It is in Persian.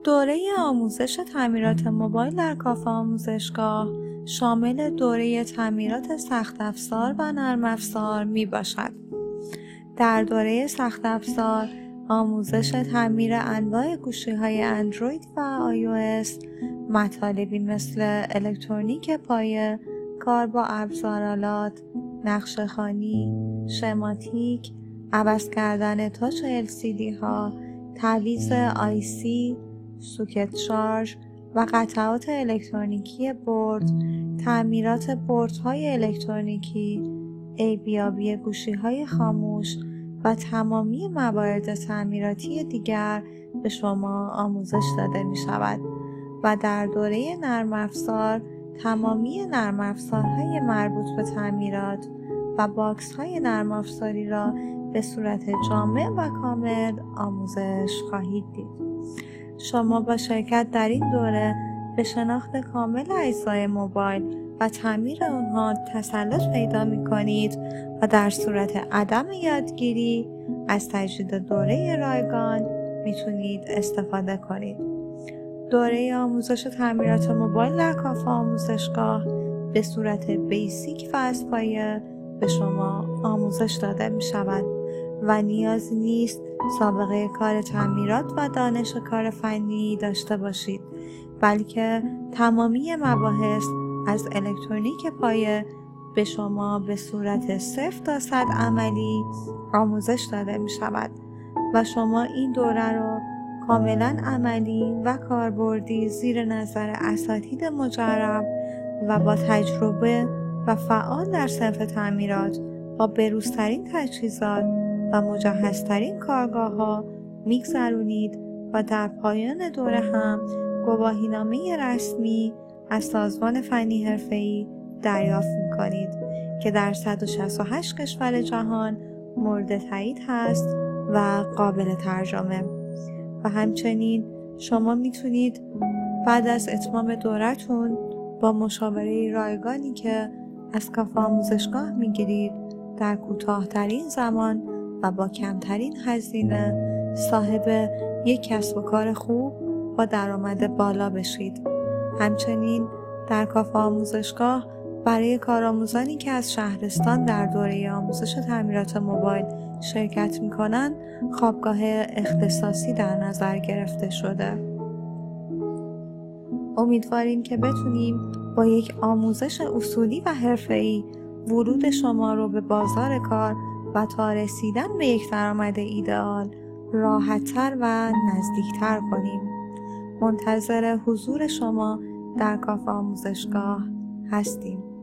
دوره آموزش تعمیرات موبایل در کافه آموزشگاه شامل دوره تعمیرات سخت افزار و نرم افزار می باشد. در دوره سخت افزار آموزش تعمیر انواع گوشی‌های اندروید و iOS، مطالبی مثل الکترونیک پایه، کار با ابزارآلات، نقشه‌خوانی، شماتیک، عوض کردن تاچ LCD ها، تعویض IC، سوکت شارژ و قطعات الکترونیکی برد، تعمیرات بردهای الکترونیکی، عیبیابی گوشی‌های خاموش و تمامی موارد تعمیراتی دیگر به شما آموزش داده می شود و در دوره نرم افزار تمامی نرم افزارهای مربوط به تعمیرات و باکس‌های نرم افزاری را به صورت جامع و کامل آموزش خواهید دید. شما با شرکت در این دوره به شناخت کامل اجزای موبایل و تعمیر آنها تسلط پیدا می کنید و در صورت عدم یادگیری از تجدید دوره رایگان میتونید استفاده کنید. دوره آموزش تعمیرات موبایل در کافه آموزشگاه به صورت بیسیک و از پایه به شما آموزش داده می شود و نیازی نیست سابقه کار تعمیرات و دانش کار فنی داشته باشید، بلکه تمامی مباحث از الکترونیک پایه به شما به صورت 0 تا 100 عملی آموزش داده می شود و شما این دوره را کاملا عملی و کاربردی زیر نظر اساتید مجرب و با تجربه و فعال در صنف تعمیرات با بروزترین تجهیزات و مجهزترین کارگاه‌ها می‌گذرونید و در پایان دوره هم گواهینامه رسمی از سازمان فنی حرفه‌ای دریافت می‌کنید که در 168 کشور جهان مورد تایید هست و قابل ترجمه. و همچنین شما میتونید بعد از اتمام دورتون با مشاوره رایگانی که از کافه آموزشگاه میگیرید در کوتاه‌ترین زمان و با کمترین هزینه صاحب یک کسب و کار خوب با درآمد بالا بشید. همچنین در کافه آموزشگاه برای کارآموزانی که از شهرستان در دوره آموزش تعمیرات موبایل شرکت می‌کنند، خوابگاه اختصاصی در نظر گرفته شده. امیدواریم که بتونیم با یک آموزش اصولی و حرفه‌ای ورود شما رو به بازار کار و تا رسیدن به یک درآمد ایدئال راحت‌تر و نزدیکتر کنیم. منتظر حضور شما در کافه آموزشگاه هستیم.